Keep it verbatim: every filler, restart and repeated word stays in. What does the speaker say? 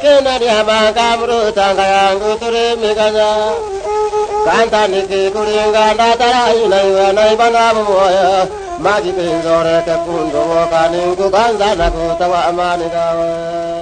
kena dia mangkamru tangkayangku turi mikanya. Kantani ki kuringa datara inai wanai banamu ya. Magi pinjore ke kundu kaning ku kanzana ku tawa amani kawe.